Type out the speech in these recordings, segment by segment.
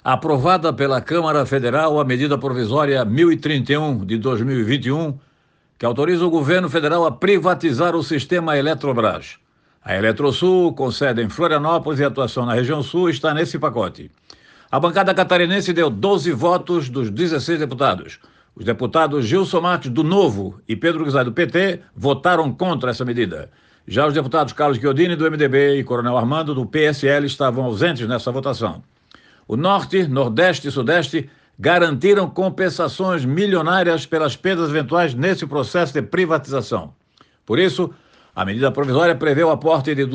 Aprovada pela Câmara Federal a medida provisória 1031 de 2021, que autoriza o governo federal a privatizar o sistema Eletrobras. A Eletrosul, com sede em Florianópolis e atuação na região sul, está nesse pacote. A bancada catarinense deu 12 votos dos 16 deputados. Os deputados Gilson Marques, do Novo, e Pedro Guizar, do PT, votaram contra essa medida. Já os deputados Carlos Chiodini, do MDB, e Coronel Armando, do PSL, estavam ausentes nessa votação. O Norte, Nordeste e Sudeste garantiram compensações milionárias pelas perdas eventuais nesse processo de privatização. Por isso, a medida provisória prevê o aporte de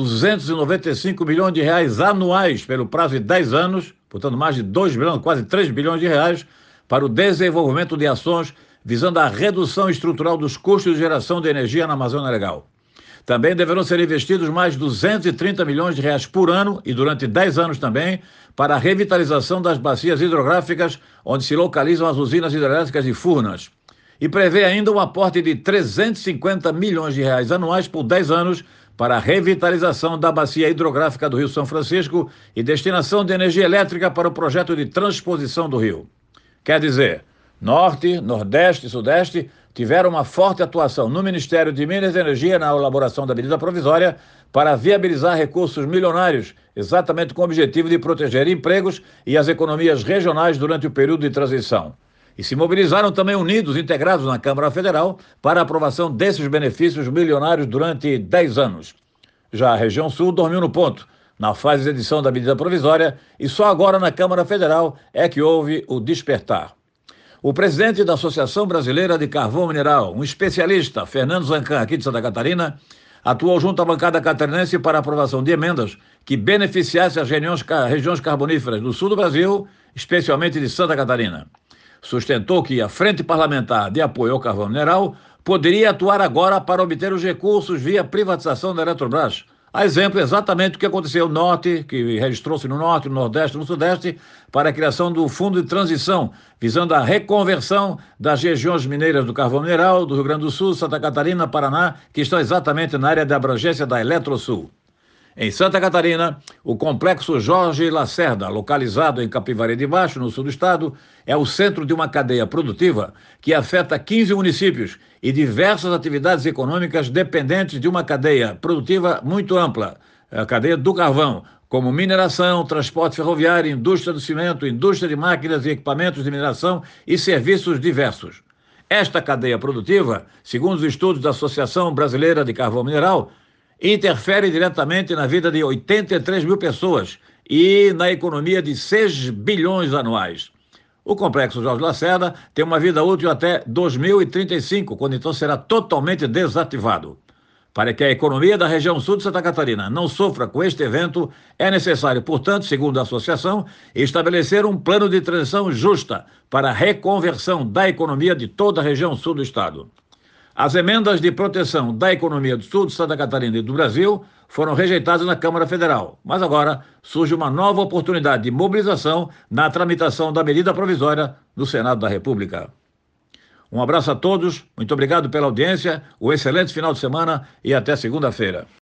295 milhões de reais anuais pelo prazo de 10 anos, portanto mais de 2 bilhões, quase 3 bilhões de reais, para o desenvolvimento de ações visando a redução estrutural dos custos de geração de energia na Amazônia Legal. Também deverão ser investidos mais 230 milhões de reais por ano e durante 10 anos também para a revitalização das bacias hidrográficas onde se localizam as usinas hidrelétricas de Furnas. E prevê ainda um aporte de 350 milhões de reais anuais por 10 anos para a revitalização da bacia hidrográfica do Rio São Francisco e destinação de energia elétrica para o projeto de transposição do rio. Quer dizer, Norte, Nordeste e Sudeste tiveram uma forte atuação no Ministério de Minas e Energia na elaboração da medida provisória para viabilizar recursos milionários, exatamente com o objetivo de proteger empregos e as economias regionais durante o período de transição. E se mobilizaram também unidos, integrados na Câmara Federal, para a aprovação desses benefícios milionários durante 10 anos. Já a região sul dormiu no ponto, na fase de edição da medida provisória, e só agora na Câmara Federal é que houve o despertar. O presidente da Associação Brasileira de Carvão Mineral, um especialista, Fernando Zancan, aqui de Santa Catarina, atuou junto à bancada catarinense para a aprovação de emendas que beneficiassem as regiões carboníferas do sul do Brasil, especialmente de Santa Catarina. Sustentou que a Frente Parlamentar de Apoio ao Carvão Mineral poderia atuar agora para obter os recursos via privatização da Eletrobras. A exemplo, exatamente o que aconteceu no Norte, que registrou-se no Norte, no Nordeste e no Sudeste, para a criação do Fundo de Transição, visando a reconversão das regiões mineiras do carvão mineral, do Rio Grande do Sul, Santa Catarina, Paraná, que estão exatamente na área de abrangência da Eletrosul. Em Santa Catarina, o complexo Jorge Lacerda, localizado em Capivari de Baixo, no sul do estado, é o centro de uma cadeia produtiva que afeta 15 municípios e diversas atividades econômicas dependentes de uma cadeia produtiva muito ampla, a cadeia do carvão, como mineração, transporte ferroviário, indústria do cimento, indústria de máquinas e equipamentos de mineração e serviços diversos. Esta cadeia produtiva, segundo os estudos da Associação Brasileira de Carvão Mineral, interfere diretamente na vida de 83 mil pessoas e na economia de 6 bilhões anuais. O complexo Jorge Lacerda tem uma vida útil até 2035, quando então será totalmente desativado. Para que a economia da região sul de Santa Catarina não sofra com este evento, é necessário, portanto, segundo a associação, estabelecer um plano de transição justa para a reconversão da economia de toda a região sul do estado. As emendas de proteção da economia do sul de Santa Catarina e do Brasil foram rejeitadas na Câmara Federal, mas agora surge uma nova oportunidade de mobilização na tramitação da medida provisória no Senado da República. Um abraço a todos, muito obrigado pela audiência, um excelente final de semana e até segunda-feira.